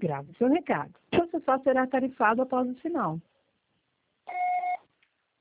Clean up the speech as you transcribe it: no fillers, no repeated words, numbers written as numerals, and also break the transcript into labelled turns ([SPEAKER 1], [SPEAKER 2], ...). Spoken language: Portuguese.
[SPEAKER 1] Grave seu recado. O processal será tarifado após o sinal.